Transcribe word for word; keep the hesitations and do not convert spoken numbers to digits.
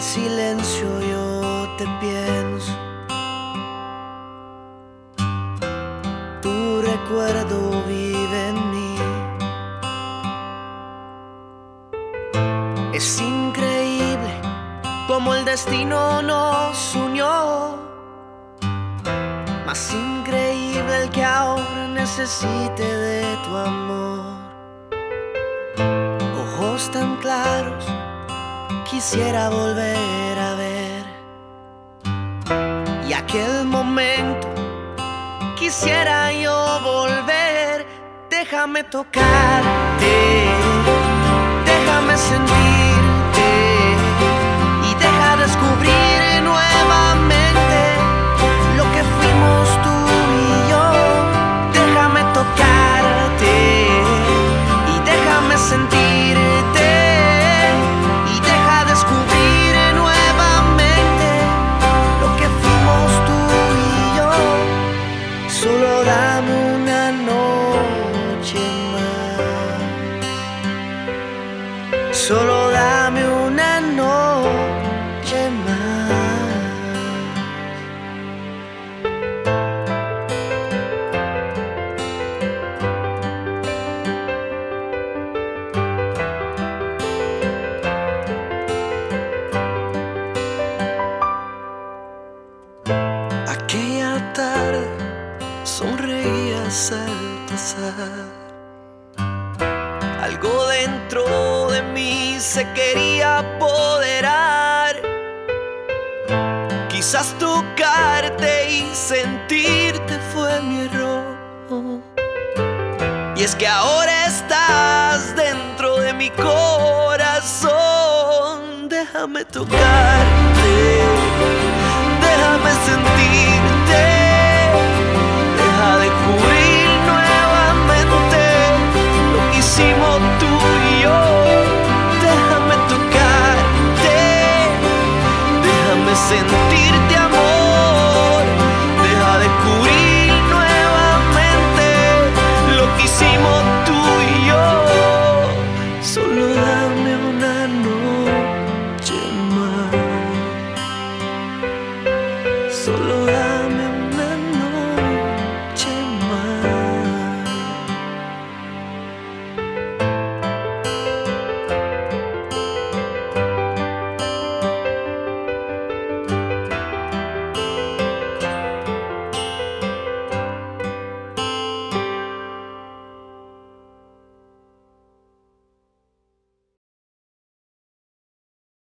silencio yo te pienso. Tu recuerdo vive en mí. Es increíble como el destino nos unió. Más increíble el que ahora necesite de tu amor. Ojos tan claros quisiera volver a ver, y aquel momento quisiera yo volver. Déjame tocarte, déjame sentirte y deja descubrir nuevamente lo que fuimos tú y yo. Déjame tocarte y déjame sentirte y deja descubrir nuevamente lo que fuimos tú y yo. Solo dame una noche más. Solo dame una noche más. Aquella tarde sonreías al pasar. Algo dentro de mí se quería apoderar. Quizás tocarte y sentirte fue mi error. Y es que ahora estás dentro de mi corazón. Déjame tocarte, déjame sentirte, deja descubrir nuevamente lo que hicimos tú y yo. Déjame tocarte, déjame sentir